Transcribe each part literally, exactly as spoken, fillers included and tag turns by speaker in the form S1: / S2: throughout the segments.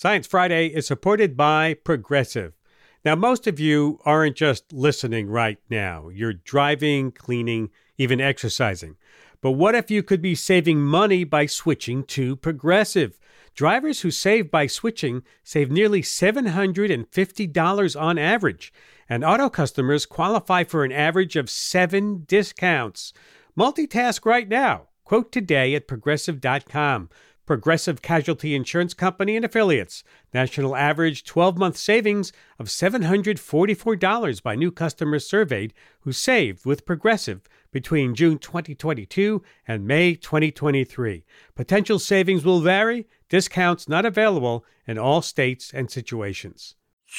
S1: Science Friday is supported by Progressive. Now, most of you aren't just listening right now. You're driving, cleaning, even exercising. But what if you could be saving money by switching to Progressive? Drivers who save by switching save nearly seven hundred fifty dollars on average, and auto customers qualify for an average of seven discounts. Multitask right now. Quote today at progressive dot com. Progressive Casualty Insurance Company and Affiliates. National average twelve-month savings of seven hundred forty-four dollars by new customers surveyed who saved with Progressive between June twenty twenty-two and May twenty twenty-three. Potential savings will vary. Discounts not available in all states and situations.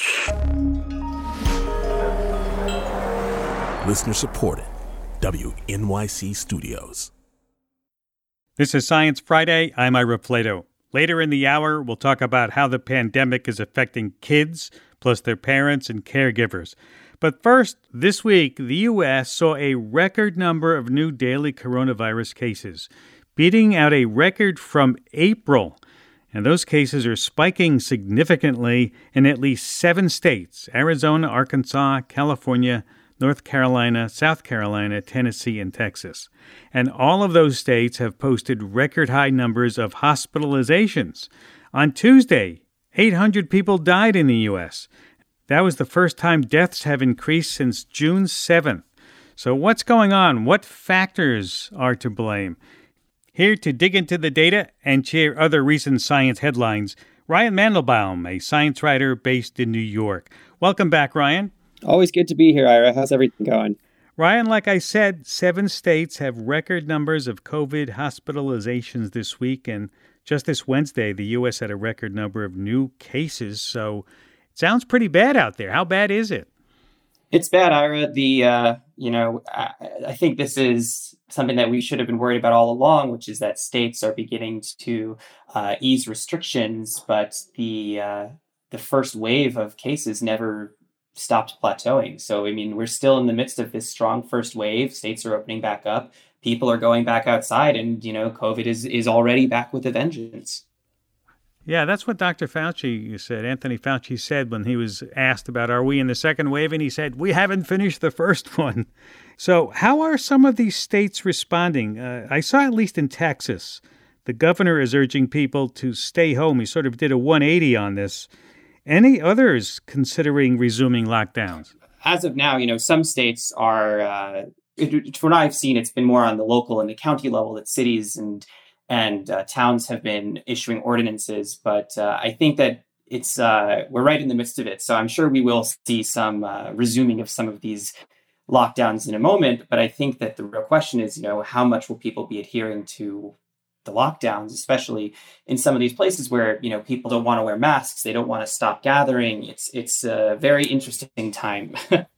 S2: Listener supported. W N Y C Studios.
S1: This is Science Friday. I'm Ira Flato. Later in the hour, we'll talk about how the pandemic is affecting kids, plus their parents and caregivers. But first, this week, the U S saw a record number of new daily coronavirus cases, beating out a record from April. And those cases are spiking significantly in at least seven states: Arizona, Arkansas, California, North Carolina, South Carolina, Tennessee, and Texas. And all of those states have posted record-high numbers of hospitalizations. On Tuesday, eight hundred people died in the U S. That was the first time deaths have increased since June seventh. So what's going on? What factors are to blame? Here to dig into the data and share other recent science headlines, Ryan Mandelbaum, a science writer based in New York. Welcome back, Ryan.
S3: Always good to be here, Ira. How's everything going?
S1: Ryan, like I said, seven states have record numbers of COVID hospitalizations this week. And just this Wednesday, the U S had a record number of new cases. So it sounds pretty bad out there. How bad is it?
S3: It's bad, Ira. The, uh, you know, I, I think this is something that we should have been worried about all along, which is that states are beginning to uh, ease restrictions. But the uh, the first wave of cases never stopped plateauing. So, I mean, we're still in the midst of this strong first wave. States are opening back up. People are going back outside. And, you know, COVID is, is already back with a vengeance.
S1: Yeah, that's what Doctor Fauci said. Anthony Fauci said when he was asked about, are we in the second wave? And he said, we haven't finished the first one. So how are some of these states responding? Uh, I saw at least in Texas, the governor is urging people to stay home. He sort of did a one eighty on this. Any others considering resuming lockdowns?
S3: As of now, you know, some states are, uh, it, from what I've seen, it's been more on the local and the county level that cities and and uh, towns have been issuing ordinances. But uh, I think that it's uh, we're right in the midst of it. So I'm sure we will see some uh, resuming of some of these lockdowns in a moment. But I think that the real question is, you know, how much will people be adhering to the lockdowns, especially in some of these places where, you know, people don't want to wear masks. They don't want to stop gathering. It's it's a very interesting time.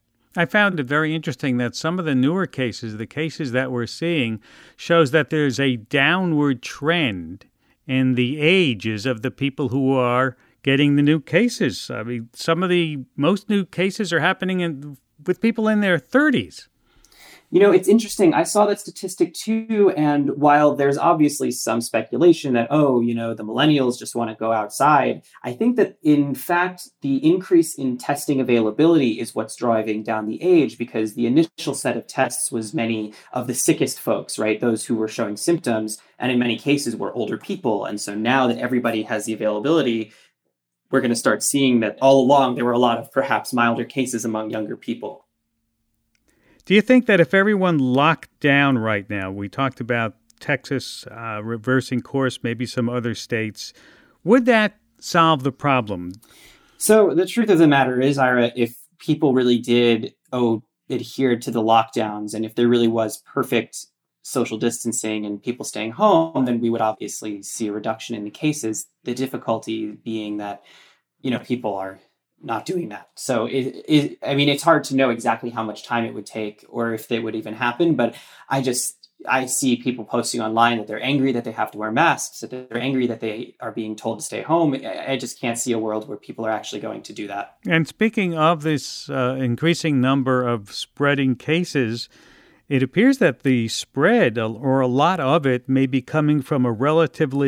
S1: I found it very interesting that some of the newer cases, the cases that we're seeing, shows that there's a downward trend in the ages of the people who are getting the new cases. I mean, some of the most new cases are happening in, with people in their thirties.
S3: You know, it's interesting. I saw that statistic too. And while there's obviously some speculation that, oh, you know, the millennials just want to go outside, I think that, in fact, the increase in testing availability is what's driving down the age, because the initial set of tests was many of the sickest folks, right? Those who were showing symptoms, and in many cases were older people. And so now that everybody has the availability, we're going to start seeing that all along there were a lot of perhaps milder cases among younger people.
S1: Do you think that if everyone locked down right now, we talked about Texas uh, reversing course, maybe some other states, would that solve the problem?
S3: So the truth of the matter is, Ira, if people really did oh, adhere to the lockdowns, and if there really was perfect social distancing and people staying home, then we would obviously see a reduction in the cases. The difficulty being that, you know, people are not doing that. So it, it, I mean, it's hard to know exactly how much time it would take or if they would even happen. But I just, I see people posting online that they're angry that they have to wear masks, that they're angry that they are being told to stay home. I just can't see a world where people are actually going to do that.
S1: And speaking of this uh, increasing number of spreading cases, it appears that the spread, or a lot of it, may be coming from a relatively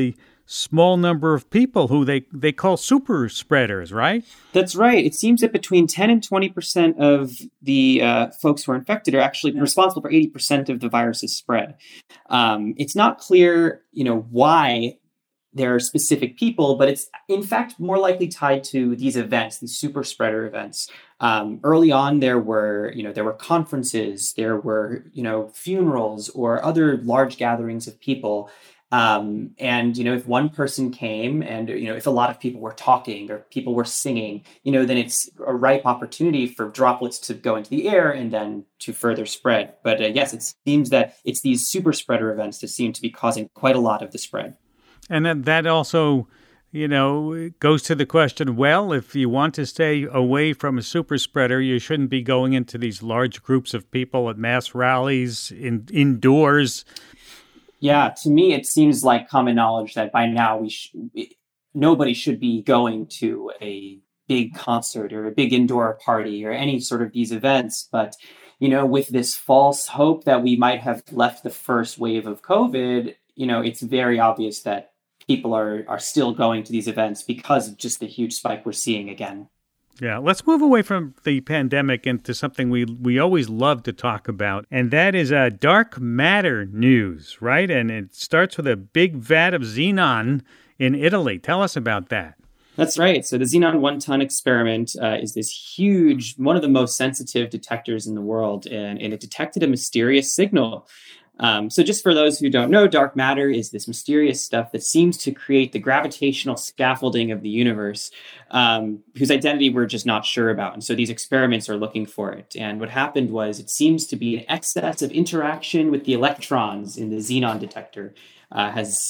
S1: small number of people who they, they call super spreaders, right?
S3: That's right. It seems that between ten and twenty percent of the uh, folks who are infected are actually responsible for eighty percent of the virus's spread. Um, it's not clear, you know, why there are specific people, but it's in fact more likely tied to these events, these super spreader events. Um, early on, there were, you know, there were conferences, there were, you know, funerals or other large gatherings of people. Um, and, you know, if one person came and, you know, if a lot of people were talking or people were singing, you know, then it's a ripe opportunity for droplets to go into the air and then to further spread. But uh, yes, it seems that it's these super spreader events that seem to be causing quite a lot of the spread.
S1: And that, that also, you know, goes to the question, well, if you want to stay away from a super spreader, you shouldn't be going into these large groups of people at mass rallies in, indoors.
S3: Yeah, to me, it seems like common knowledge that by now we sh- nobody should be going to a big concert or a big indoor party or any sort of these events. But, you know, with this false hope that we might have left the first wave of COVID, you know, it's very obvious that people are are still going to these events because of just the huge spike we're seeing again.
S1: Yeah, let's move away from the pandemic into something we we always love to talk about, and that is uh, dark matter news, right? And it starts with a big vat of xenon in Italy. Tell us about that.
S3: That's right. So the Xenon one-ton experiment uh, is this huge, one of the most sensitive detectors in the world, and, and it detected a mysterious signal. Um, so just for those who don't know, dark matter is this mysterious stuff that seems to create the gravitational scaffolding of the universe, um, whose identity we're just not sure about. And so these experiments are looking for it. And what happened was it seems to be an excess of interaction with the electrons in the xenon detector. Uh, has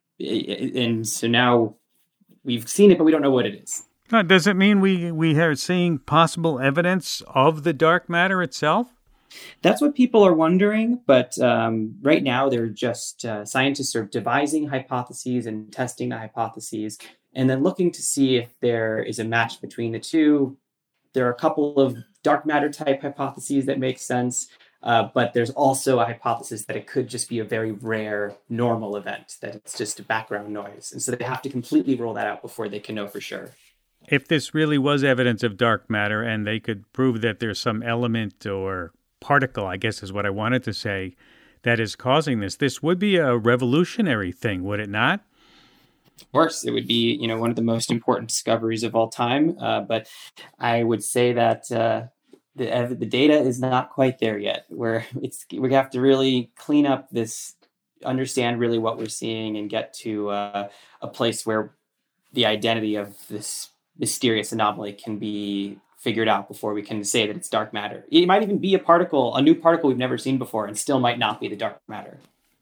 S3: and so now we've seen it, but we don't know what it is.
S1: Uh, does it mean we, we are seeing possible evidence of the dark matter itself?
S3: That's what people are wondering, but um, right now they're just uh, scientists are devising hypotheses and testing the hypotheses and then looking to see if there is a match between the two. There are a couple of dark matter type hypotheses that make sense, uh, but there's also a hypothesis that it could just be a very rare normal event, that it's just a background noise. And so they have to completely rule that out before they can know for sure.
S1: If this really was evidence of dark matter and they could prove that there's some element or particle, I guess is what I wanted to say, that is causing this, this would be a revolutionary thing, would it not?
S3: Of course, it would be, you know, one of the most important discoveries of all time. Uh, but I would say that uh, the the data is not quite there yet. Where it's we have to really clean up this, understand really what we're seeing, and get to uh, a place where the identity of this mysterious anomaly can be figured out before we can say that it's dark matter. It might even be a particle, a new particle we've never seen before, and still might not be the dark matter.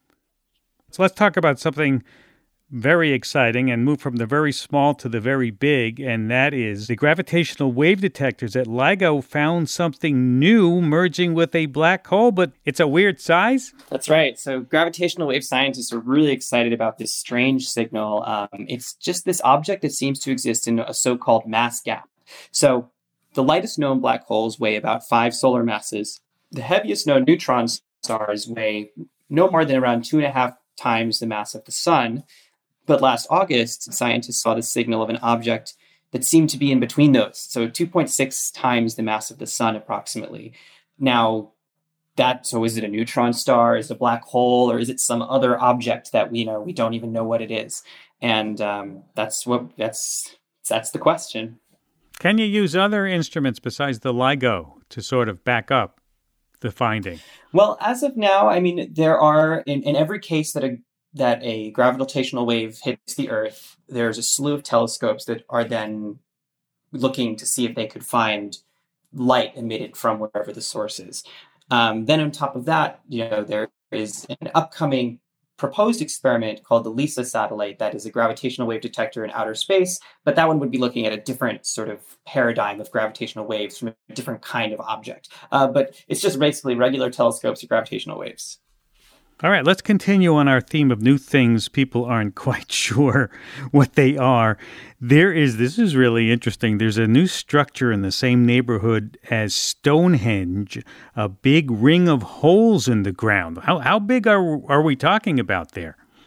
S1: So let's talk about something very exciting and move from the very small to the very big, and that is the gravitational wave detectors at LIGO found something new merging with a black hole, but it's a weird size?
S3: That's right. So gravitational wave scientists are really excited about this strange signal. Um, it's just this object that seems to exist in a so-called mass gap. So the lightest known black holes weigh about five solar masses. The heaviest known neutron stars weigh no more than around two and a half times the mass of the sun. But last August, scientists saw the signal of an object that seemed to be in between those. So two point six times the mass of the sun, approximately. Now, that, so is it a neutron star? Is it a black hole? Or is it some other object that we you know we don't even know what it is? And um, that's what that's that's the question.
S1: Can you use other instruments besides the LIGO to sort of back up the finding?
S3: Well, as of now, I mean, there are, in, in every case that a that a gravitational wave hits the Earth, there's a slew of telescopes that are then looking to see if they could find light emitted from wherever the source is. Um, then on top of that, you know, there is an upcoming proposed experiment called the LISA satellite that is a gravitational wave detector in outer space, but that one would be looking at a different sort of paradigm of gravitational waves from a different kind of object. Uh, but it's just basically regular telescopes of gravitational waves.
S1: All right, let's continue on our theme of new things people aren't quite sure what they are. There is, this is really interesting, there's a new structure in the same neighborhood as Stonehenge, a big ring of holes in the ground. How how big are are we talking about there?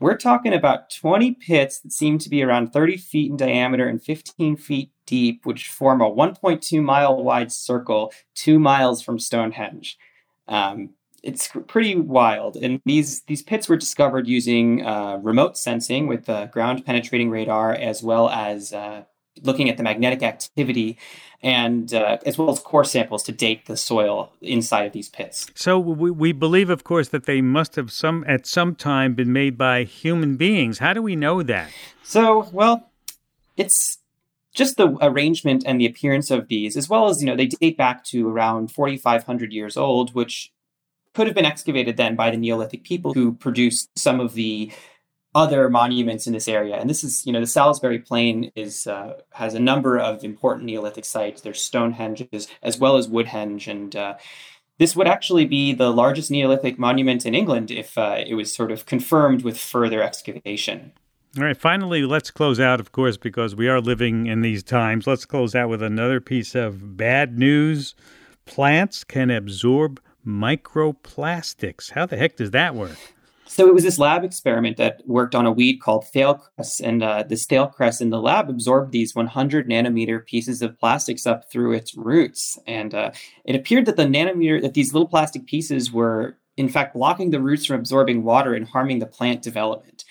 S3: We're talking about twenty pits that seem to be around thirty feet in diameter and fifteen feet deep, which form a one point two mile wide circle, two miles from Stonehenge. Um, it's pretty wild. And these, these pits were discovered using uh, remote sensing with uh, ground penetrating radar, as well as uh, looking at the magnetic activity, and uh, as well as core samples to date the soil inside of these pits.
S1: So we, we believe, of course, that they must have some at some time been made by human beings. How do we know that?
S3: So, well, it's just the arrangement and the appearance of these, as well as, you know, they date back to around forty-five hundred years old, which could have been excavated then by the Neolithic people who produced some of the other monuments in this area. And this is, you know, the Salisbury Plain is uh, has a number of important Neolithic sites. There's Stonehenges as well as Woodhenge. And uh, this would actually be the largest Neolithic monument in England if uh, it was sort of confirmed with further excavation.
S1: All right, finally, let's close out, of course, because we are living in these times. Let's close out with another piece of bad news. Plants can absorb microplastics. How the heck does that work?
S3: So it was this lab experiment that worked on a weed called Thalecress, and uh, this Thalecress in the lab absorbed these one hundred nanometer pieces of plastics up through its roots. And uh, it appeared that the nanometer, that these little plastic pieces were, in fact, blocking the roots from absorbing water and harming the plant development.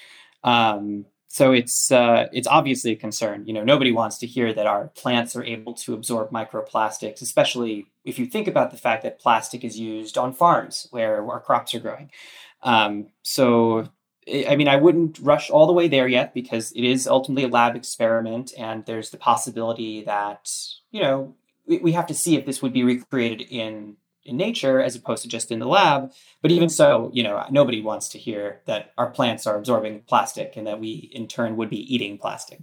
S3: Um, so it's uh, it's obviously a concern. You know, nobody wants to hear that our plants are able to absorb microplastics, especially if you think about the fact that plastic is used on farms where our crops are growing. Um, so, I mean, I wouldn't rush all the way there yet because it is ultimately a lab experiment, and there's the possibility that, you know, we, we have to see if this would be recreated in, in nature as opposed to just in the lab. But even so, you know, nobody wants to hear that our plants are absorbing plastic and that we in turn would be eating plastic.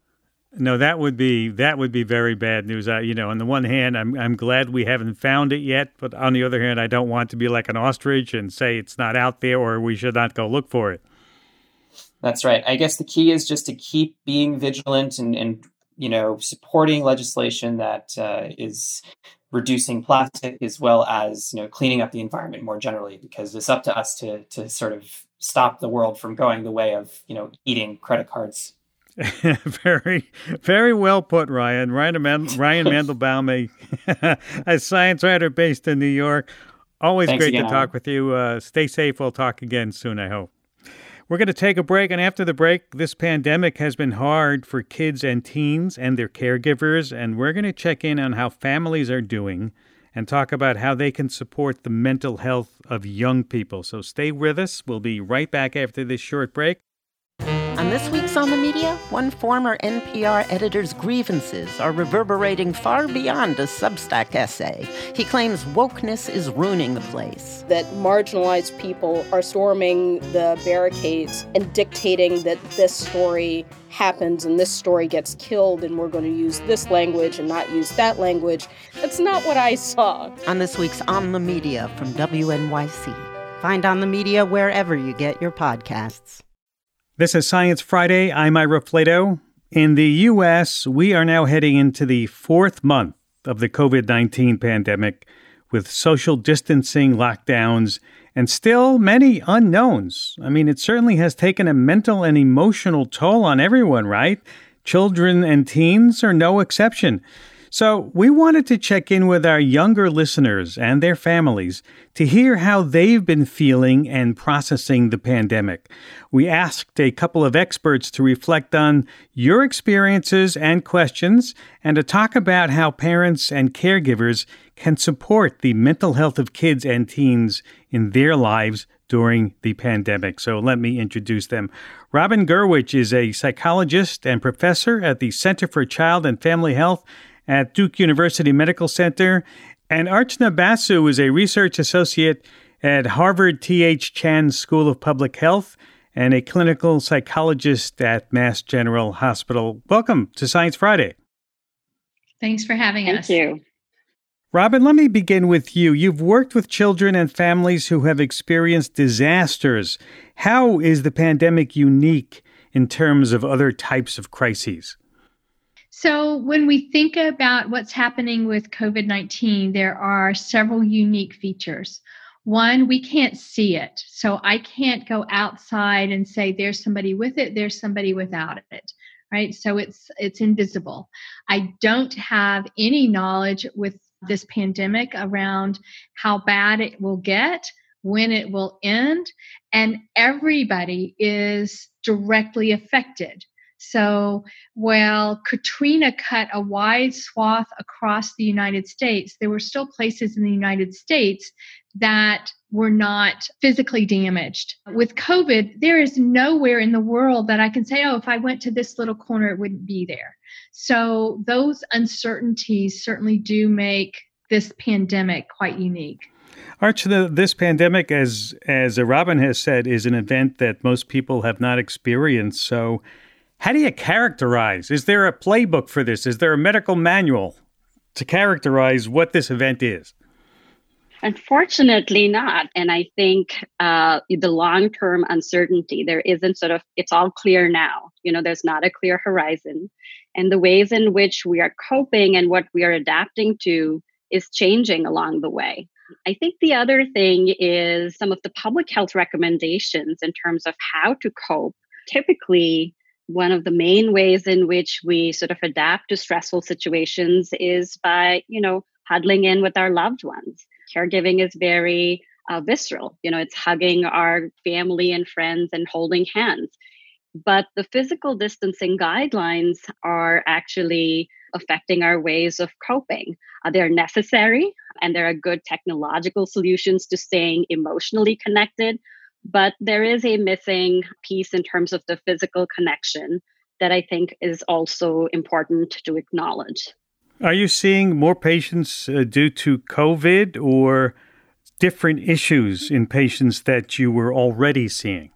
S1: No, that would be that would be very bad news. Uh, you know, on the one hand, I'm I'm glad we haven't found it yet, but on the other hand, I don't want to be like an ostrich and say it's not out there or we should not go look for it.
S3: That's right. I guess the key is just to keep being vigilant and, and you know, supporting legislation that uh, is reducing plastic as well as, you know, cleaning up the environment more generally, because it's up to us to to sort of stop the world from going the way of, you know, eating credit cards.
S1: very, very well put, Ryan. Ryan, Ryan Mandelbaum, a, a science writer based in New York. Always
S3: Thanks
S1: great
S3: again,
S1: to talk with you. Uh, stay safe. We'll talk again soon, I hope. We're going to take a break, and after the break, this pandemic has been hard for kids and teens and their caregivers, and we're going to check in on how families are doing and talk about how they can support the mental health of young people. So stay with us. We'll be right back after this short break.
S4: On this week's On the Media, one former N P R editor's grievances are reverberating far beyond a Substack essay. He claims wokeness is ruining the place.
S5: That marginalized people are storming the barricades and dictating that this story happens and this story gets killed and we're going to use this language and not use that language. That's not what I saw.
S4: On this week's On the Media from W N Y C. Find On the Media wherever you get your podcasts.
S1: This is Science Friday. I'm Ira Flato. In the U S, we are now heading into the fourth month of the covid nineteen pandemic with social distancing, lockdowns, and still many unknowns. I mean, it certainly has taken a mental and emotional toll on everyone, right? Children and teens are no exception. So we wanted to check in with our younger listeners and their families to hear how they've been feeling and processing the pandemic. We asked a couple of experts to reflect on your experiences and questions and to talk about how parents and caregivers can support the mental health of kids and teens in their lives during the pandemic. So let me introduce them. Robin Gurwitch is a psychologist and professor at the Center for Child and Family Health at Duke University Medical Center, and Archana Basu is a research associate at Harvard T H Chan School of Public Health and a clinical psychologist at Mass General Hospital. Welcome to Science Friday.
S6: Thanks for having
S7: Thank
S6: us.
S7: Thank you.
S1: Robin, let me begin with you. You've worked with children and families who have experienced disasters. How is the pandemic unique in terms of other types of crises?
S6: So when we think about what's happening with covid nineteen, there are several unique features. one, we can't see it. So I can't go outside and say there's somebody with it, there's somebody without it. Right? So it's it's invisible. I don't have any knowledge with this pandemic around how bad it will get, when it will end, and everybody is directly affected. So while Katrina cut a wide swath across the United States, there were still places in the United States that were not physically damaged. With COVID, there is nowhere in the world that I can say, oh, if I went to this little corner, it wouldn't be there. So those uncertainties certainly do make this pandemic quite unique.
S1: Arch, the, this pandemic, as as Robin has said, is an event that most people have not experienced. So how do you characterize? Is there a playbook for this? Is there a medical manual to characterize what this event is?
S7: Unfortunately not. And I think uh, the long-term uncertainty, there isn't sort of, it's all clear now. You know, there's not a clear horizon. And the ways in which we are coping and what we are adapting to is changing along the way. I think the other thing is some of the public health recommendations in terms of how to cope. Typically, one of the main ways in which we sort of adapt to stressful situations is by, you know, huddling in with our loved ones. Caregiving is very uh, visceral. You know, it's hugging our family and friends and holding hands. But the physical distancing guidelines are actually affecting our ways of coping. Uh, they're necessary, and there are good technological solutions to staying emotionally connected. But there is a missing piece in terms of the physical connection that I think is also important to acknowledge.
S1: Are you seeing more patients uh, due to COVID or different issues in patients that you were already seeing?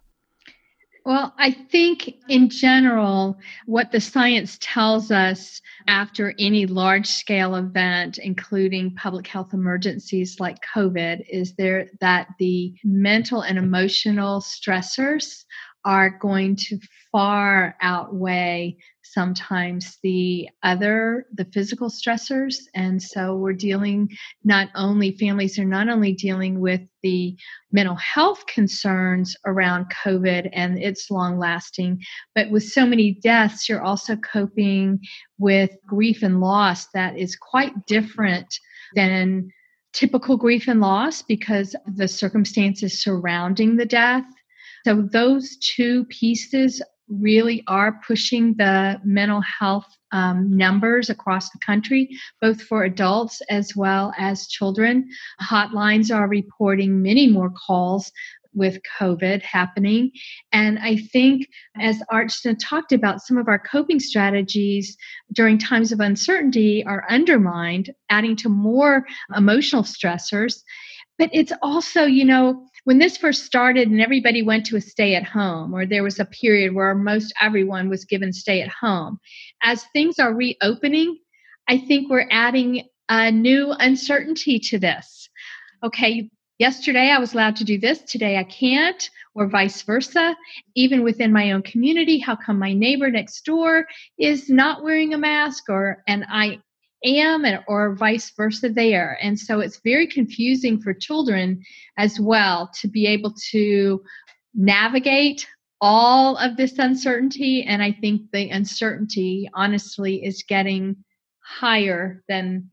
S6: Well, I think in general, what the science tells us after any large-scale event, including public health emergencies like COVID, is there that the mental and emotional stressors are going to far outweigh sometimes the other, the physical stressors. And so we're dealing not only, families are not only dealing with the mental health concerns around COVID and its long lasting, but with so many deaths, you're also coping with grief and loss that is quite different than typical grief and loss because of the circumstances surrounding the death. So those two pieces really are pushing the mental health um, numbers across the country, both for adults as well as children. Hotlines are reporting many more calls with COVID happening. And I think, as Archana talked about, some of our coping strategies during times of uncertainty are undermined, adding to more emotional stressors. But it's also, you know, when this first started and everybody went to a stay at home, or there was a period where most everyone was given stay at home, as things are reopening, I think we're adding a new uncertainty to this. Okay, yesterday I was allowed to do this, today I can't, or vice versa. Even within my own community, how come my neighbor next door is not wearing a mask, or and I am, and, or vice versa there. And so it's very confusing for children as well to be able to navigate all of this uncertainty. And I think the uncertainty, honestly, is getting higher than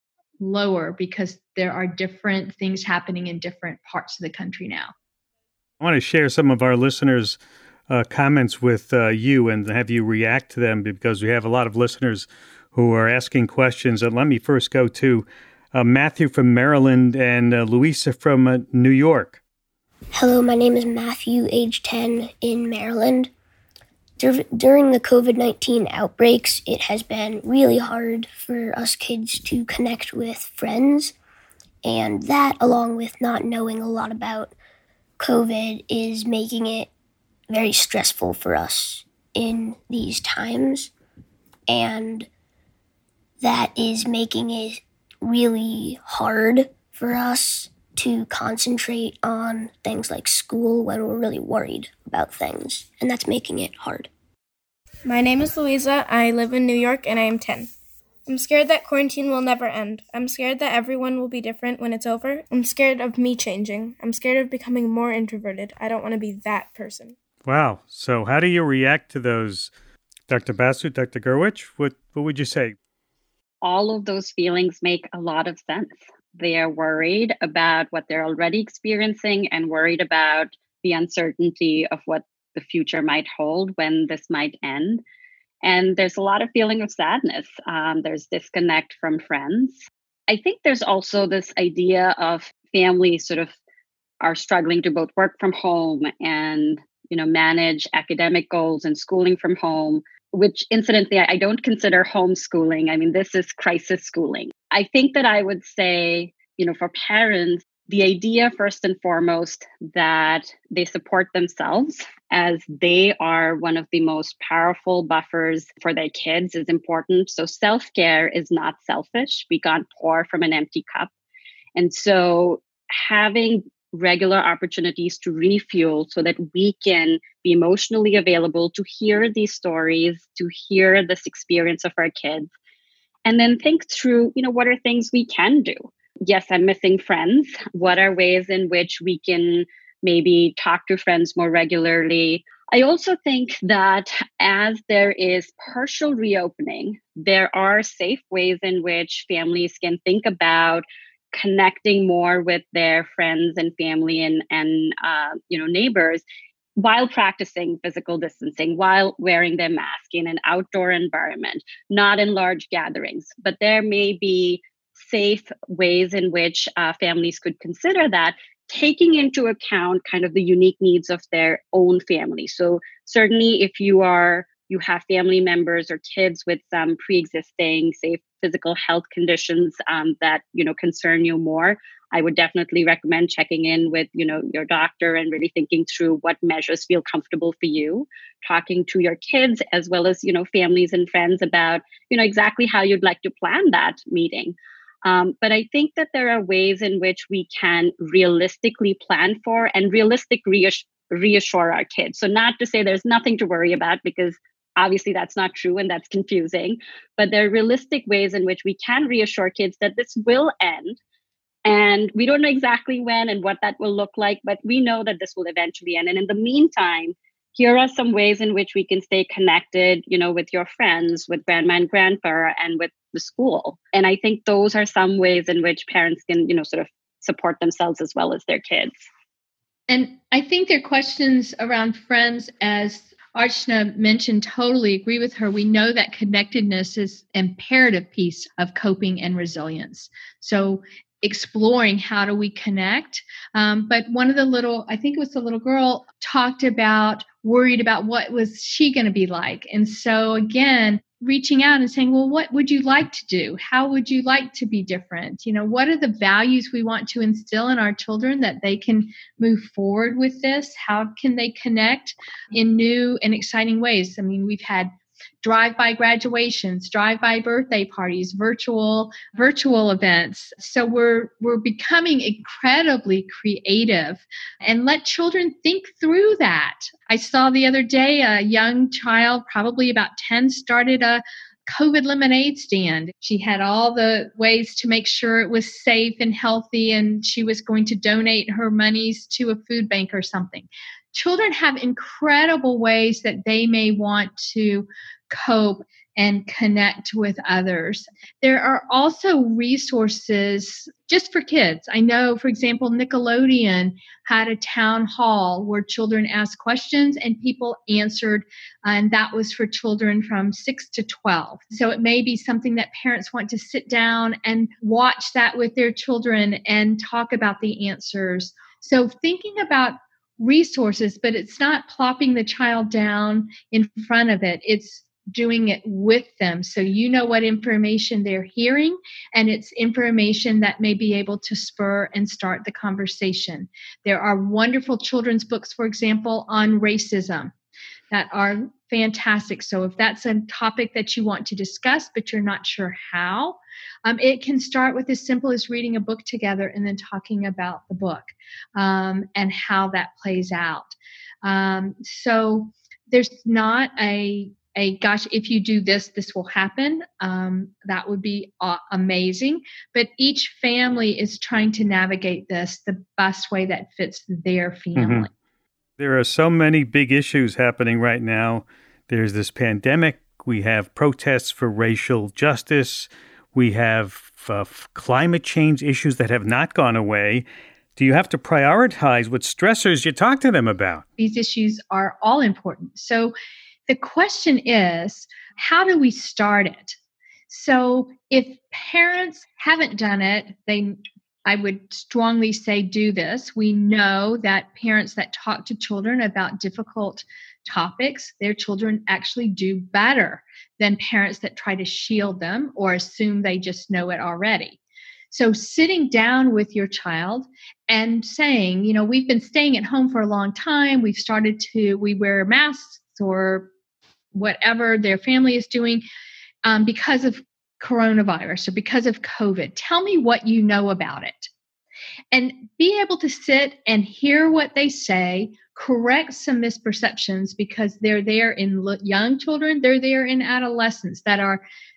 S6: lower because there are different things happening in different parts of the country now.
S1: I want to share some of our listeners' uh, comments with uh, you and have you react to them because we have a lot of listeners who are asking questions. And let me first go to uh, Matthew from Maryland and uh, Louisa from uh, New York.
S8: Hello, my name is Matthew, age ten, in Maryland. Dur- during the covid nineteen outbreaks, it has been really hard for us kids to connect with friends. And that, along with not knowing a lot about COVID, is making it very stressful for us in these times. And that is making it really hard for us to concentrate on things like school when we're really worried about things, and that's making it hard.
S9: My name is Louisa. I live in New York, and I am ten. I'm scared that quarantine will never end. I'm scared that everyone will be different when it's over. I'm scared of me changing. I'm scared of becoming more introverted. I don't want to be that person.
S1: Wow. So how do you react to those, Doctor Basu, Doctor Gurwitch? What, what would you say?
S7: All of those feelings make a lot of sense. They are worried about what they're already experiencing and worried about the uncertainty of what the future might hold when this might end. And there's a lot of feeling of sadness. Um, there's disconnect from friends. I think there's also this idea of families sort of are struggling to both work from home and, you know, manage academic goals and schooling from home, which incidentally, I don't consider homeschooling. I mean, this is crisis schooling. I think that I would say, you know, for parents, the idea first and foremost that they support themselves as they are one of the most powerful buffers for their kids is important. So self-care is not selfish. We can't pour from an empty cup. And so having regular opportunities to refuel so that we can be emotionally available to hear these stories, to hear this experience of our kids, and then think through, you know, what are things we can do? Yes, I'm missing friends. What are ways in which we can maybe talk to friends more regularly? I also think that as there is partial reopening, there are safe ways in which families can think about connecting more with their friends and family and, and uh, you know, neighbors while practicing physical distancing, while wearing their mask in an outdoor environment, not in large gatherings. But there may be safe ways in which uh, families could consider that, taking into account kind of the unique needs of their own family. So certainly if you are you have family members or kids with some pre-existing, say, physical health conditions um, that, you know, concern you more, I would definitely recommend checking in with, you know, your doctor and really thinking through what measures feel comfortable for you, talking to your kids as well as, you know, families and friends about, you know, exactly how you'd like to plan that meeting. Um, but I think that there are ways in which we can realistically plan for and realistic reassure, reassure our kids. So not to say there's nothing to worry about, because obviously that's not true and that's confusing, but there are realistic ways in which we can reassure kids that this will end. And we don't know exactly when and what that will look like, but we know that this will eventually end. And in the meantime, here are some ways in which we can stay connected, you know, with your friends, with grandma and grandpa, and with the school. And I think those are some ways in which parents can, you know, sort of support themselves as well as their kids.
S6: And I think their questions around friends, as Archana mentioned, totally agree with her. We know that connectedness is an imperative piece of coping and resilience. So exploring how do we connect. Um, but one of the little, I think it was the little girl, talked about worried about what was she going to be like. And so again, reaching out and saying, well, what would you like to do? How would you like to be different? You know, what are the values we want to instill in our children that they can move forward with this? How can they connect in new and exciting ways? I mean, we've had drive-by graduations, drive-by birthday parties, virtual virtual events. So we're we're becoming incredibly creative, and let children think through that. I saw the other day a young child, probably about ten, started a COVID lemonade stand. She had all the ways to make sure it was safe and healthy, and she was going to donate her monies to a food bank or something. Children have incredible ways that they may want to cope and connect with others. There are also resources just for kids. I know, for example, Nickelodeon had a town hall where children asked questions and people answered, and that was for children from six to twelve. So it may be something that parents want to sit down and watch that with their children and talk about the answers. So thinking about resources, but it's not plopping the child down in front of it. It's doing it with them. So you know what information they're hearing, and it's information that may be able to spur and start the conversation. There are wonderful children's books, for example, on racism that are fantastic. So if that's a topic that you want to discuss, but you're not sure how, um, it can start with as simple as reading a book together and then talking about the book um, and how that plays out. Um, so there's not a a, gosh, if you do this, this will happen. Um, that would be uh, amazing. But each family is trying to navigate this the best way that fits their family.
S1: Mm-hmm. There are so many big issues happening right now. There's this pandemic. We have protests for racial justice. We have uh, climate change issues that have not gone away. Do you have to prioritize what stressors you talk to them about?
S6: These issues are all important. So the question is, how do we start it? So if parents haven't done it, they, I would strongly say do this. We know that parents that talk to children about difficult topics, their children actually do better than parents that try to shield them or assume they just know it already. So sitting down with your child and saying, you know, we've been staying at home for a long time. We've started to, we wear masks or whatever their family is doing um, because of coronavirus or because of COVID. Tell me what you know about it. And be able to sit and hear what they say, correct some misperceptions because they're there in young children, they're there in adolescents that are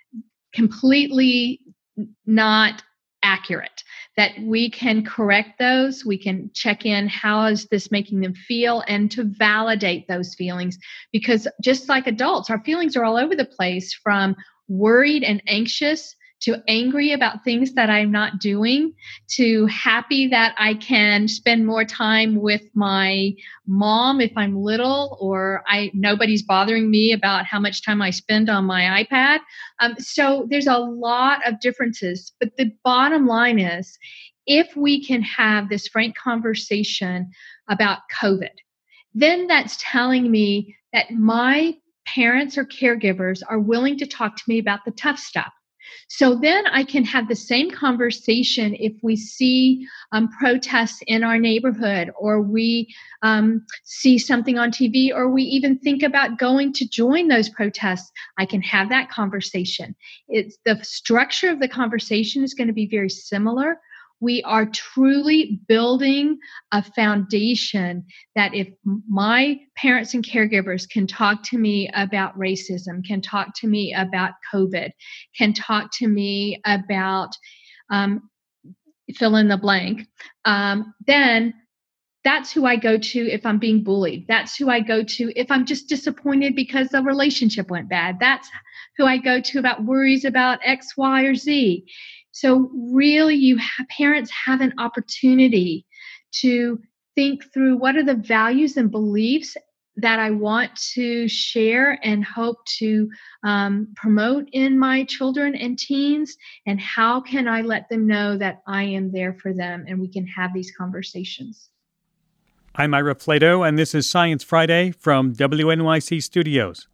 S6: completely not accurate, that we can correct those. We can check in, how is this making them feel, and to validate those feelings. Because just like adults, our feelings are all over the place, from worried and anxious to angry about things that I'm not doing, to happy that I can spend more time with my mom if I'm little, or I nobody's bothering me about how much time I spend on my iPad. Um, so there's a lot of differences. But the bottom line is, if we can have this frank conversation about COVID, then that's telling me that my parents or caregivers are willing to talk to me about the tough stuff. So then I can have the same conversation if we see um, protests in our neighborhood, or we um, see something on T V, or we even think about going to join those protests. I can have that conversation. It's the structure of the conversation is going to be very similar. We are truly building a foundation that if my parents and caregivers can talk to me about racism, can talk to me about COVID, can talk to me about um, fill in the blank, um, then that's who I go to if I'm being bullied. That's who I go to if I'm just disappointed because the relationship went bad. That's who I go to about worries about X, Y, or Z. So really, you have, parents have an opportunity to think through, what are the values and beliefs that I want to share and hope to um, promote in my children and teens, and how can I let them know that I am there for them and we can have these conversations.
S1: I'm Ira Flatow, and this is Science Friday from W N Y C Studios.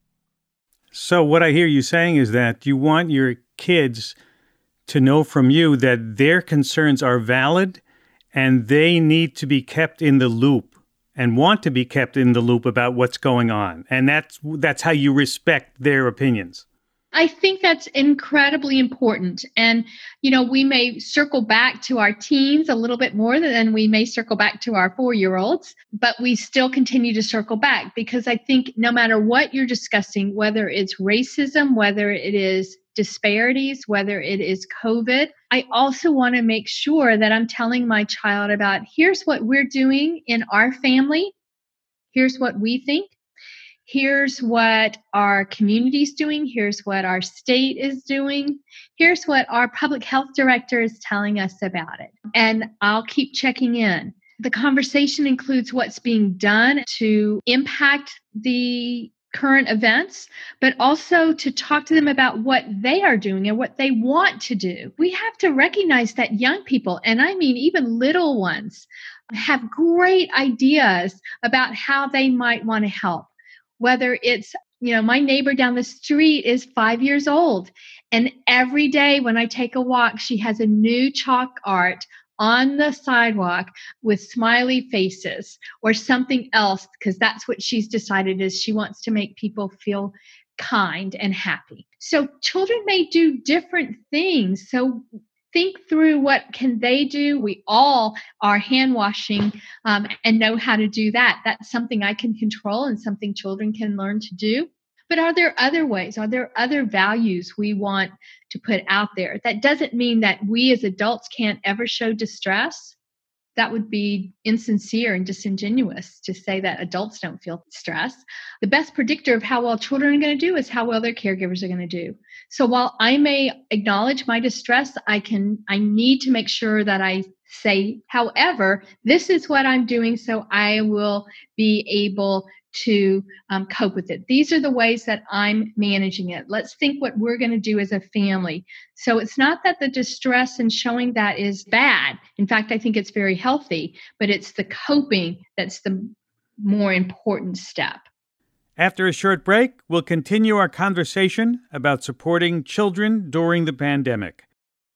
S1: So what I hear you saying is that you want your kids to know from you that their concerns are valid and they need to be kept in the loop and want to be kept in the loop about what's going on. And that's that's how you respect their opinions.
S6: I think that's incredibly important. And, you know, we may circle back to our teens a little bit more than we may circle back to our four-year-olds, but we still continue to circle back, because I think no matter what you're discussing, whether it's racism, whether it is disparities, whether it is COVID, I also want to make sure that I'm telling my child about, here's what we're doing in our family. Here's what we think. Here's what our community is doing. Here's what our state is doing. Here's what our public health director is telling us about it. And I'll keep checking in. The conversation includes what's being done to impact the current events, but also to talk to them about what they are doing and what they want to do. We have to recognize that young people, and I mean even little ones, have great ideas about how they might want to help. Whether it's, you know, my neighbor down the street is five years old, and every day when I take a walk, she has a new chalk art on the sidewalk with smiley faces or something else, because that's what she's decided is she wants to make people feel kind and happy. So children may do different things. So think through, what can they do? We all are hand washing um, and know how to do that. That's something I can control and something children can learn to do. But are there other ways? Are there other values we want to put out there? That doesn't mean that we as adults can't ever show distress. That would be insincere and disingenuous to say that adults don't feel stress. The best predictor of how well children are going to do is how well their caregivers are going to do. So while I may acknowledge my distress, I can, I need to make sure that I say, however, this is what I'm doing, so I will be able to um, cope with it. These are the ways that I'm managing it. Let's think what we're going to do as a family. So it's not that the distress and showing that is bad. In fact, I think it's very healthy, but it's the coping that's the more important step.
S1: After a short break, we'll continue our conversation about supporting children during the pandemic.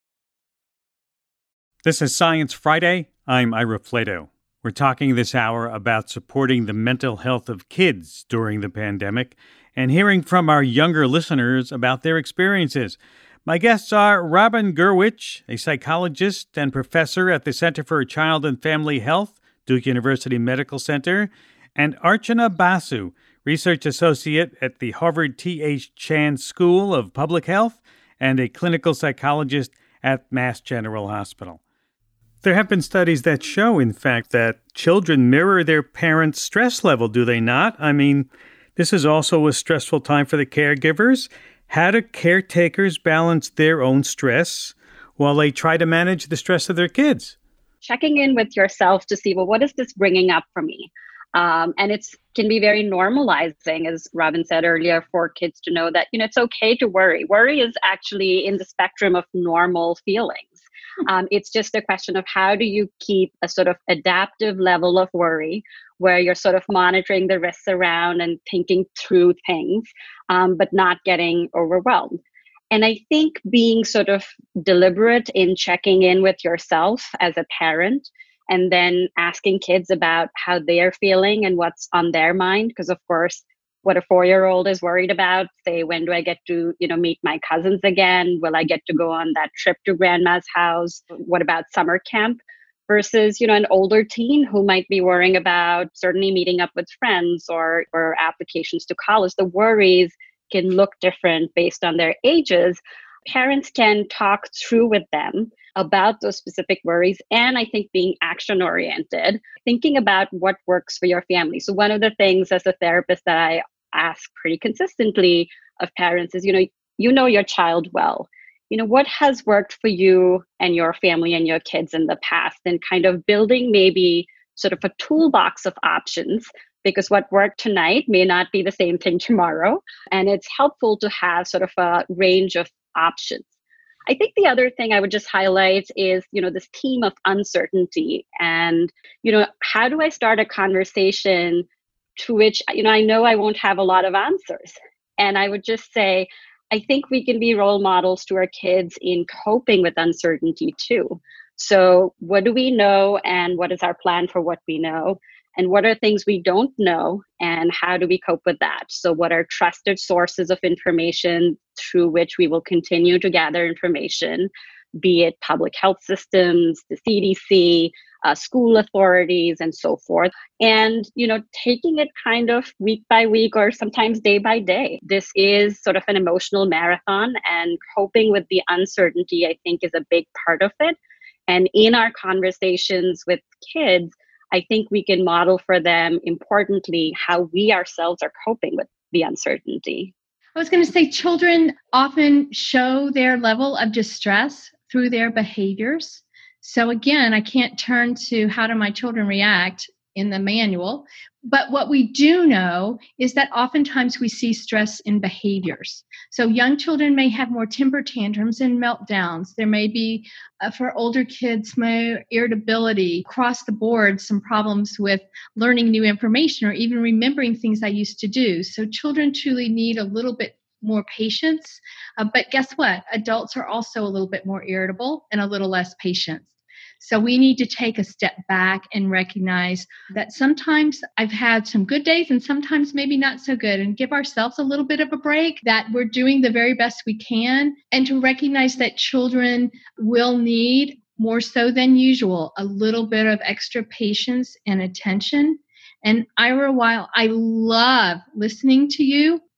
S1: This is Science Friday. I'm Ira Flato. We're talking this hour about supporting the mental health of kids during the pandemic and hearing from our younger listeners about their experiences. My guests are Robin Gurwitch, a psychologist and professor at the Center for Child and Family Health, Duke University Medical Center, and Archana Basu, research associate at the Harvard T H Chan School of Public Health and a clinical psychologist at Mass General Hospital. There have been studies that show, in fact, that children mirror their parents' stress level, do they not? I mean, this is also a stressful time for the caregivers. How do caretakers balance their own stress while they try to manage the stress of their kids?
S7: Checking in with yourself to see, well, what is this bringing up for me? Um, and it can be very normalizing, as Robin said earlier, for kids to know that, you know, it's okay to worry. Worry is actually in the spectrum of normal feelings. Um, it's just a question of how do you keep a sort of adaptive level of worry where you're sort of monitoring the risks around and thinking through things, um, but not getting overwhelmed. And I think being sort of deliberate in checking in with yourself as a parent and then asking kids about how they're feeling and what's on their mind, because of course, what a four-year-old is worried about, say, when do I get to, you know, meet my cousins again? Will I get to go on that trip to grandma's house? What about summer camp? Versus, you know, an older teen who might be worrying about certainly meeting up with friends or, or applications to college. The worries can look different based on their ages. Parents can talk through with them about those specific worries. And I think being action-oriented, thinking about what works for your family. So one of the things as a therapist that I ask pretty consistently of parents is, you know, you know your child well. You know, what has worked for you and your family and your kids in the past, and kind of building maybe sort of a toolbox of options, because what worked tonight may not be the same thing tomorrow. And it's helpful to have sort of a range of options. I think the other thing I would just highlight is, you know, this theme of uncertainty and, you know, how do I start a conversation to which, you know, I know I won't have a lot of answers. And I would just say, I think we can be role models to our kids in coping with uncertainty too. So what do we know and what is our plan for what we know? And what are things we don't know and how do we cope with that? So what are trusted sources of information through which we will continue to gather information, be it public health systems, the C D C, uh, school authorities, and so forth. And, you know, taking it kind of week by week or sometimes day by day. This is sort of an emotional marathon, and coping with the uncertainty, I think, is a big part of it. And in our conversations with kids, I think we can model for them, importantly, how we ourselves are coping with the uncertainty.
S6: I was going to say children often show their level of distress through their behaviors. So again, I can't turn to how do my children react in the manual. But what we do know is that oftentimes we see stress in behaviors. So young children may have more temper tantrums and meltdowns. There may be, uh, for older kids, more irritability, across the board, some problems with learning new information or even remembering things I used to do. So children truly need a little bit more patience. Uh, but guess what? Adults are also a little bit more irritable and a little less patient. So we need to take a step back and recognize that sometimes I've had some good days and sometimes maybe not so good, and give ourselves a little bit of a break, that we're doing the very best we can, and to recognize that children will need, more so than usual, a little bit of extra patience and attention. And Ira, while I love listening to you,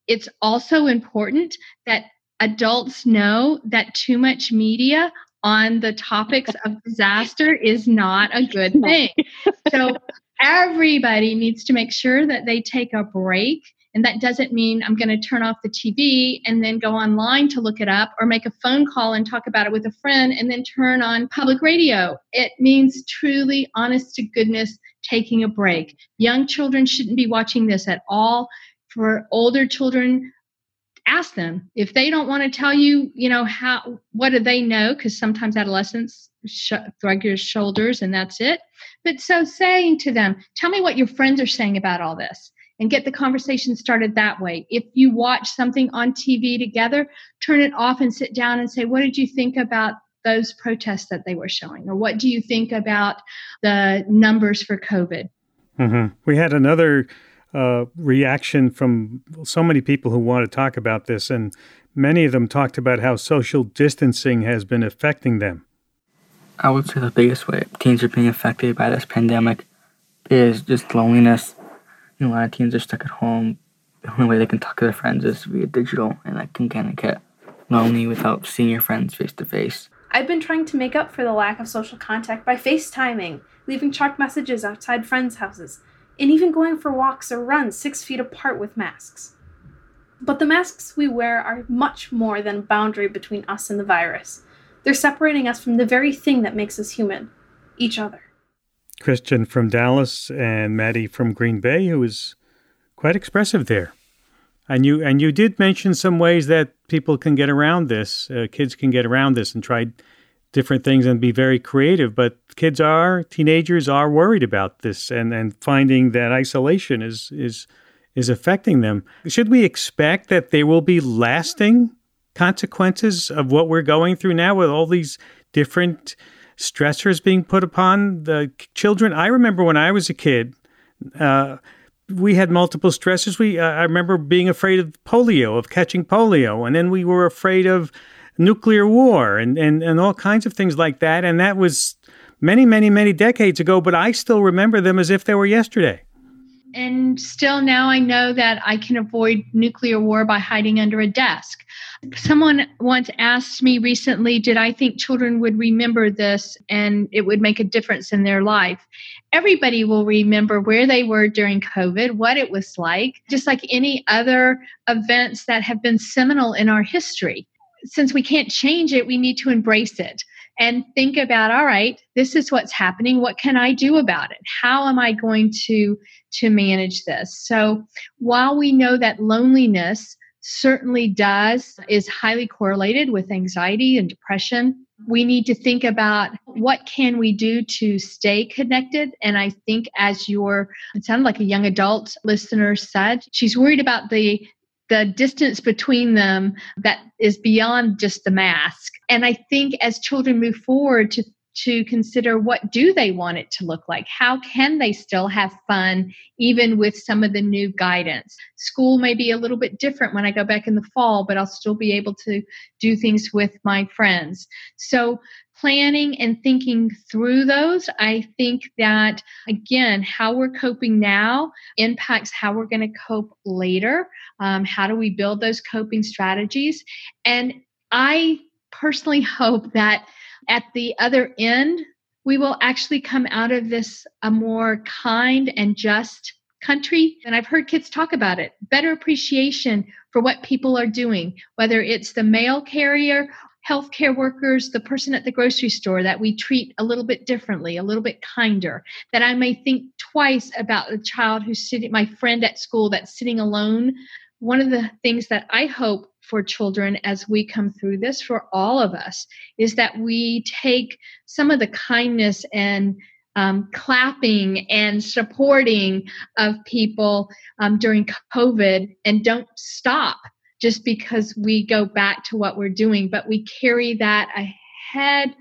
S6: it's also important that adults know that too much media on the topics of disaster is not a good thing. So everybody needs to make sure that they take a break. And that doesn't mean I'm going to turn off the T V and then go online to look it up or make a phone call and talk about it with a friend and then turn on public radio. It means truly, honest to goodness, taking a break. Young children shouldn't be watching this at all. For older children, ask them. If they don't want to tell you, you know, how, what do they know? Because sometimes adolescents sh- shrug your shoulders and that's it. But so saying to them, tell me what your friends are saying about all this. And get the conversation started that way. If you watch something on T V together, turn it off and sit down and say, what did you think about those protests that they were showing? Or what do you think about the numbers for COVID?
S1: Mm-hmm. We had another uh, reaction from so many people who want to talk about this, and many of them talked about how social distancing has been affecting them.
S10: I would say the biggest way teens are being affected by this pandemic is just loneliness. You know, a lot of teens are stuck at home. The only way they can talk to their friends is via digital, and that can kind of get lonely without seeing your friends face to face.
S11: I've been trying to make up for the lack of social contact by FaceTiming, leaving chalked messages outside friends' houses, and even going for walks or runs six feet apart with masks. But the masks we wear are much more than a boundary between us and the virus. They're separating us from the very thing that makes us human, each other.
S1: Christian from Dallas and Maddie from Green Bay, who was quite expressive there. And you and you did mention some ways that people can get around this, uh, kids can get around this and try different things and be very creative. But kids are, teenagers are worried about this and, and finding that isolation is is is affecting them. Should we expect that there will be lasting consequences of what we're going through now with all these different stressors being put upon the children? I remember when I was a kid, uh, we had multiple stressors. We, uh, I remember being afraid of polio, of catching polio, and then we were afraid of nuclear war and, and, and all kinds of things like that. And that was many, many, many decades ago, but I still remember them as if they were yesterday.
S6: And still now I know that I can avoid nuclear war by hiding under a desk. Someone once asked me recently, did I think children would remember this and it would make a difference in their life? Everybody will remember where they were during COVID, what it was like, just like any other events that have been seminal in our history. Since we can't change it, we need to embrace it and think about, all right, this is what's happening. What can I do about it? How am I going to, to manage this? So while we know that loneliness certainly does, is highly correlated with anxiety and depression, we need to think about what can we do to stay connected. And I think as your, it sounded like a young adult listener said, she's worried about the the distance between them that is beyond just the mask. And I think as children move forward to to consider what do they want it to look like? How can they still have fun even with some of the new guidance? School may be a little bit different when I go back in the fall, but I'll still be able to do things with my friends. So planning and thinking through those, I think that, again, how we're coping now impacts how we're going to cope later. Um, how do we build those coping strategies? And I personally hope that at the other end, we will actually come out of this a more kind and just country. And I've heard kids talk about it, better appreciation for what people are doing, whether it's the mail carrier, healthcare workers, the person at the grocery store that we treat a little bit differently, a little bit kinder, that I may think twice about the child who's sitting, my friend at school that's sitting alone. One of the things that I hope for children as we come through this, for all of us, is that we take some of the kindness and um, clapping and supporting of people um, during COVID and don't stop just because we go back to what we're doing, but we carry that ahead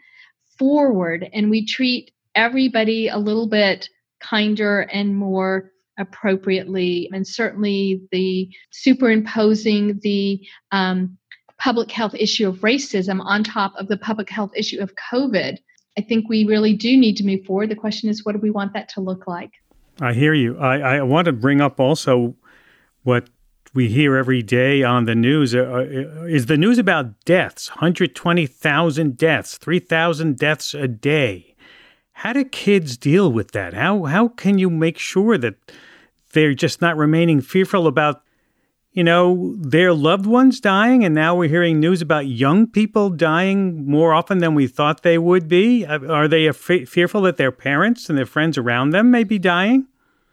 S6: forward and we treat everybody a little bit kinder and more appropriately. And certainly the superimposing the um, public health issue of racism on top of the public health issue of COVID, I think we really do need to move forward. The question is, what do we want that to look like?
S1: I hear you. I, I want to bring up also what we hear every day on the news uh, is the news about deaths, one hundred twenty thousand deaths, three thousand deaths a day. How do kids deal with that? How how can you make sure that they're just not remaining fearful about, you know, their loved ones dying? And now we're hearing news about young people dying more often than we thought they would be. Are they af- fearful that their parents and their friends around them may be dying?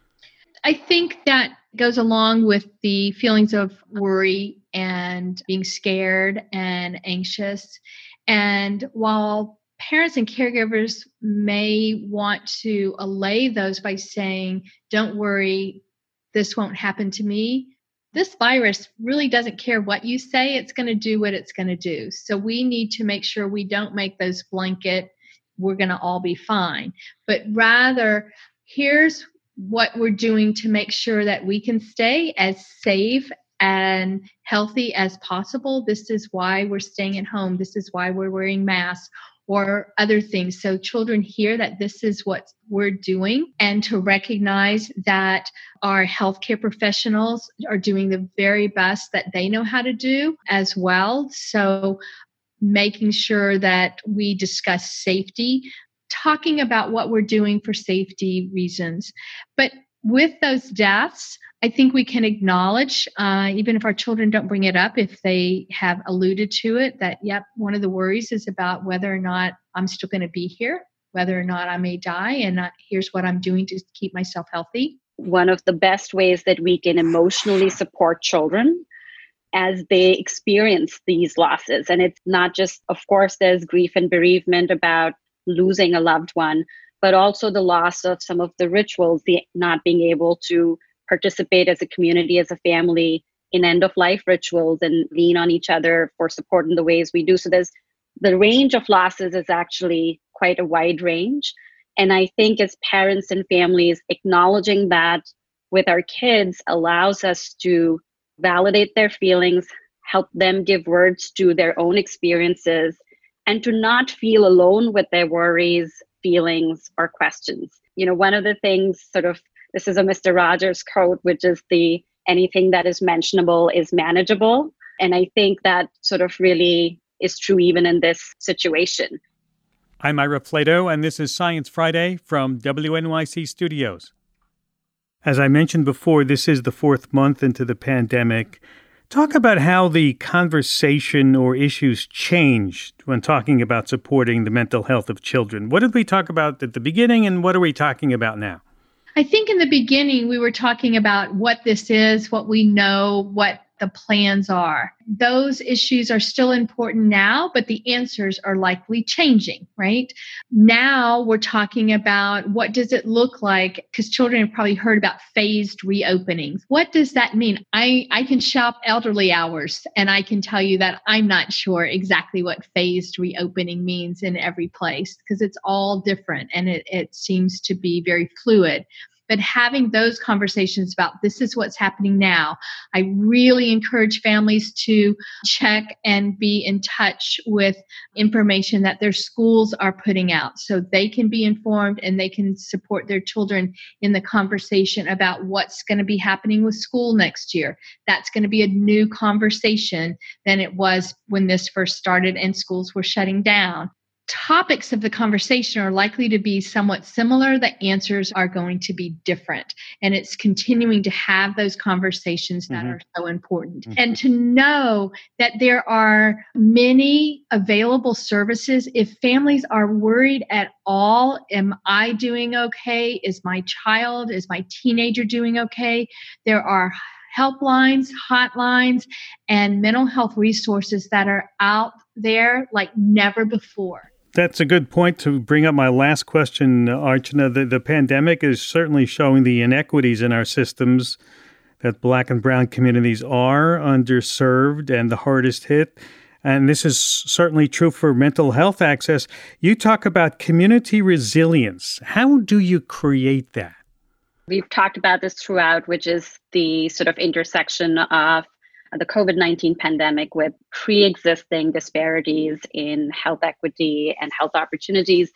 S6: I think that goes along with the feelings of worry and being scared and anxious. And while parents and caregivers may want to allay those by saying, don't worry, this won't happen to me, this virus really doesn't care what you say. It's going to do what it's going to do. So we need to make sure we don't make those blanket, we're going to all be fine. But rather, here's what we're doing to make sure that we can stay as safe and healthy as possible. This is why we're staying at home. This is why we're wearing masks or other things. So children hear that this is what we're doing, and to recognize that our healthcare professionals are doing the very best that they know how to do as well. So making sure that we discuss safety, talking about what we're doing for safety reasons. But with those deaths, I think we can acknowledge, uh, even if our children don't bring it up, if they have alluded to it, that, yep, one of the worries is about whether or not I'm still going to be here, whether or not I may die, and not, here's what I'm doing to keep myself healthy.
S7: One of the best ways that we can emotionally support children as they experience these losses. And it's not just, of course, there's grief and bereavement about losing a loved one, but also the loss of some of the rituals, the not being able to participate as a community, as a family in end-of-life rituals and lean on each other for support in the ways we do. So there's the range of losses is actually quite a wide range. And I think as parents and families, acknowledging that with our kids allows us to validate their feelings, help them give words to their own experiences, and to not feel alone with their worries, feelings, or questions. You know, one of the things sort of, this is a Mister Rogers quote, which is the anything that is mentionable is manageable. And I think that sort of really is true even in this situation.
S1: I'm Ira Flatow, and this is Science Friday from W N Y C Studios. As I mentioned before, this is the fourth month into the pandemic. Talk about how the conversation or issues changed when talking about supporting the mental health of children. What did we talk about at the beginning, and what are we talking about now?
S6: I think in the beginning, we were talking about what this is, what we know, what the plans are. Those issues are still important now, but the answers are likely changing, right? Now we're talking about what does it look like, because children have probably heard about phased reopenings. What does that mean? I, I can shop elderly hours, and I can tell you that I'm not sure exactly what phased reopening means in every place, because it's all different and it, it seems to be very fluid. But having those conversations about this is what's happening now, I really encourage families to check and be in touch with information that their schools are putting out so they can be informed and they can support their children in the conversation about what's going to be happening with school next year. That's going to be a new conversation than it was when this first started and schools were shutting down. Topics of the conversation are likely to be somewhat similar. The answers are going to be different. And it's continuing to have those conversations that mm-hmm. are so important. Mm-hmm. And to know that there are many available services. If families are worried at all, am I doing okay? Is my child, is my teenager doing okay? There are helplines, hotlines, and mental health resources that are out there like never before.
S1: That's a good point to bring up my last question, Archana. The, the pandemic is certainly showing the inequities in our systems, that Black and brown communities are underserved and the hardest hit. And this is certainly true for mental health access. You talk about community resilience. How do you create that?
S7: We've talked about this throughout, which is the sort of intersection of the COVID nineteen pandemic with pre-existing disparities in health equity and health opportunities.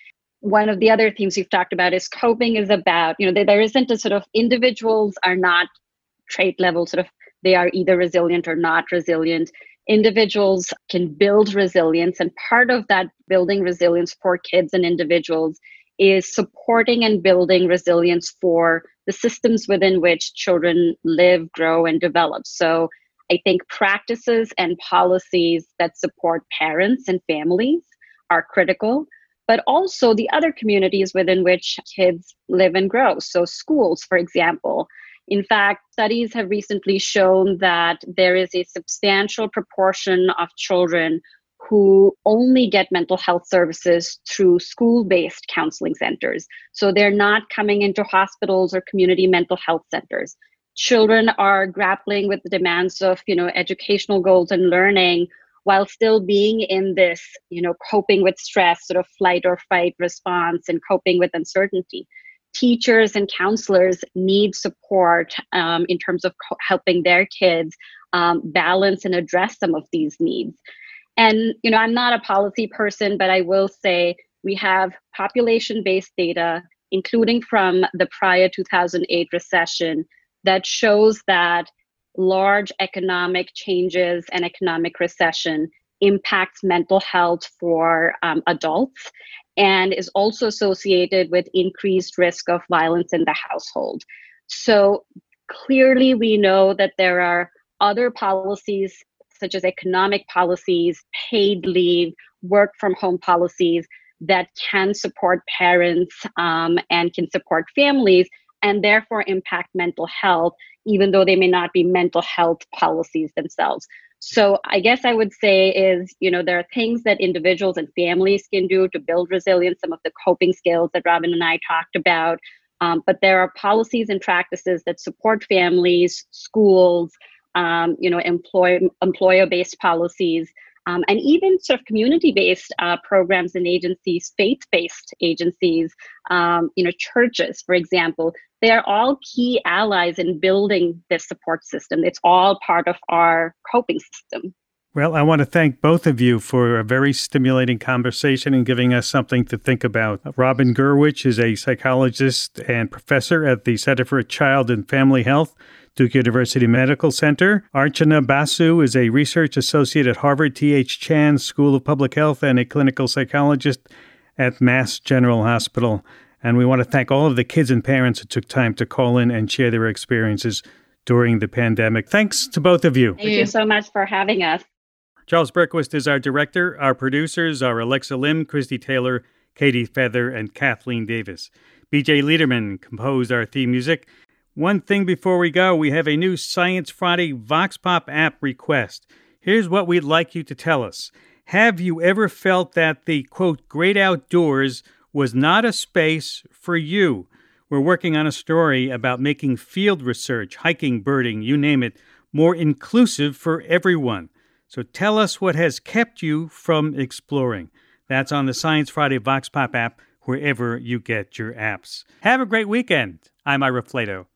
S7: One of the other themes we've talked about is coping is about, you know, there, there isn't a sort of individuals are not trait level sort of they are either resilient or not resilient. Individuals can build resilience, and part of that building resilience for kids and individuals is supporting and building resilience for the systems within which children live, grow, and develop. So I think practices and policies that support parents and families are critical, but also the other communities within which kids live and grow. So schools, for example. In fact, studies have recently shown that there is a substantial proportion of children who only get mental health services through school-based counseling centers. So they're not coming into hospitals or community mental health centers. Children are grappling with the demands of, you know, educational goals and learning while still being in this, you know, coping with stress, sort of flight or fight response and coping with uncertainty. Teachers and counselors need support um, in terms of co- helping their kids um, balance and address some of these needs. And, you know, I'm not a policy person, but I will say we have population-based data, including from the prior two thousand eight recession, that shows that large economic changes and economic recession impacts mental health for um, adults and is also associated with increased risk of violence in the household. So clearly we know that there are other policies such as economic policies, paid leave, work from home policies that can support parents um, and can support families and therefore impact mental health, even though they may not be mental health policies themselves. So I guess I would say is, you know, there are things that individuals and families can do to build resilience, some of the coping skills that Robin and I talked about. Um, but there are policies and practices that support families, schools, um, you know, employ, employer-based policies, um, and even sort of community-based uh, programs and agencies, faith-based agencies, um, you know, churches, for example. They are all key allies in building this support system. It's all part of our coping system.
S1: Well, I want to thank both of you for a very stimulating conversation and giving us something to think about. Robin Gurwitch is a psychologist and professor at the Center for Child and Family Health, Duke University Medical Center. Archana Basu is a research associate at Harvard T H Chan School of Public Health and a clinical psychologist at Mass General Hospital. And we want to thank all of the kids and parents who took time to call in and share their experiences during the pandemic. Thanks to both of you.
S7: Thank you so much for having us.
S1: Charles Berquist is our director. Our producers are Alexa Lim, Christy Taylor, Katie Feather, and Kathleen Davis. B J Liederman composed our theme music. One thing before we go, we have a new Science Friday Vox Pop app request. Here's what we'd like you to tell us. Have you ever felt that the, quote, great outdoors was not a space for you? We're working on a story about making field research, hiking, birding, you name it, more inclusive for everyone. So tell us what has kept you from exploring. That's on the Science Friday Vox Pop app, wherever you get your apps. Have a great weekend. I'm Ira Flato.